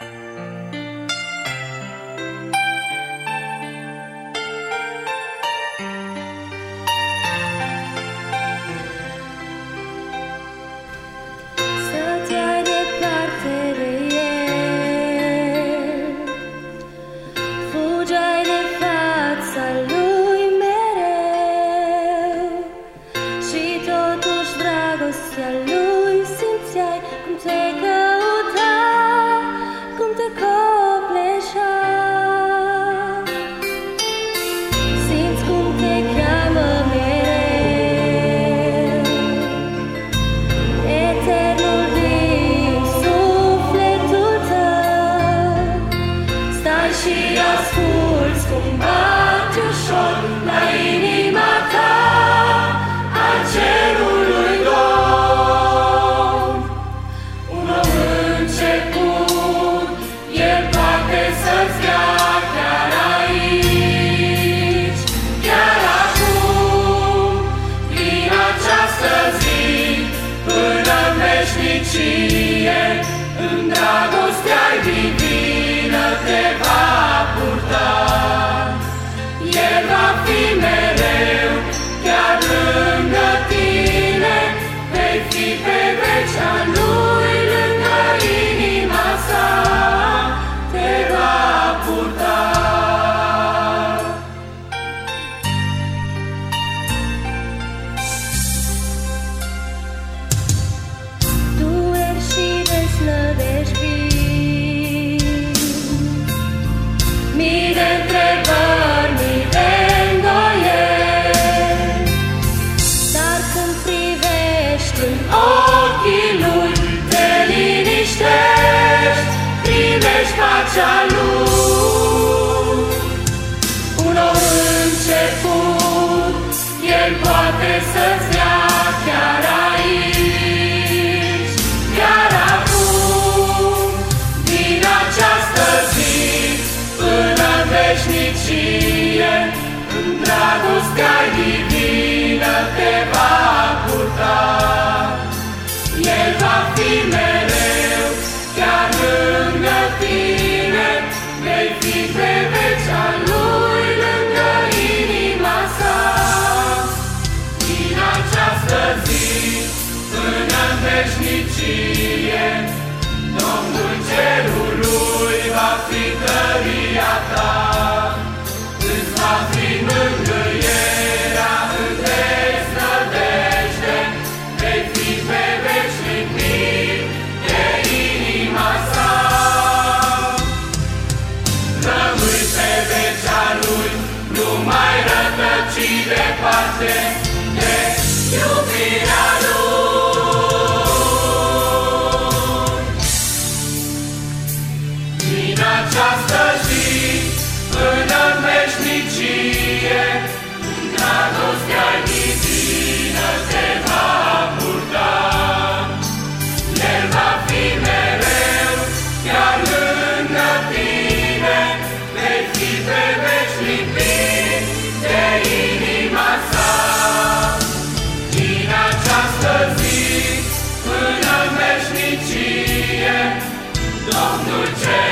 Dragostea lui simțeai cum te căuta, cum te copleșea. Simți cum te cheamă mereu, eternul din sufletul tău. Stai și asculți cum bate ușor la inima ta al cerului. În dragostea divină te va purta. El va fi mereu chiar lângă tine, vei fi pe veci a lui, lângă inima sa te va purta. Mii de întrebări, mii de îndoieli, dar când privești în ochii lui, te liniștești, primești pacea lui. Un nou început, el poate să-ți dea chiar aici, chiar acum, din această zi până în veșnicie. În dragostea divină te va purta. El va fi mereu chiar lângă tine, vei fi pe veci a lui, lângă inima sa. Din această zi până în veșnicie, Domnul cerului va fi tăria ta. Îți va fi mângâierea în deznădejde, vei fi pe veci lipit de inima sa. Rămâi pe veci a lui, nu mai rătăci departe de iubirea lui. Din această zi până în veșnicie, dragostea divină te va purta. El va fi mereu chiar lângă tine, vei fi pe veci lipit de inima sa. Din această zi până în veșnicie, Domnul cer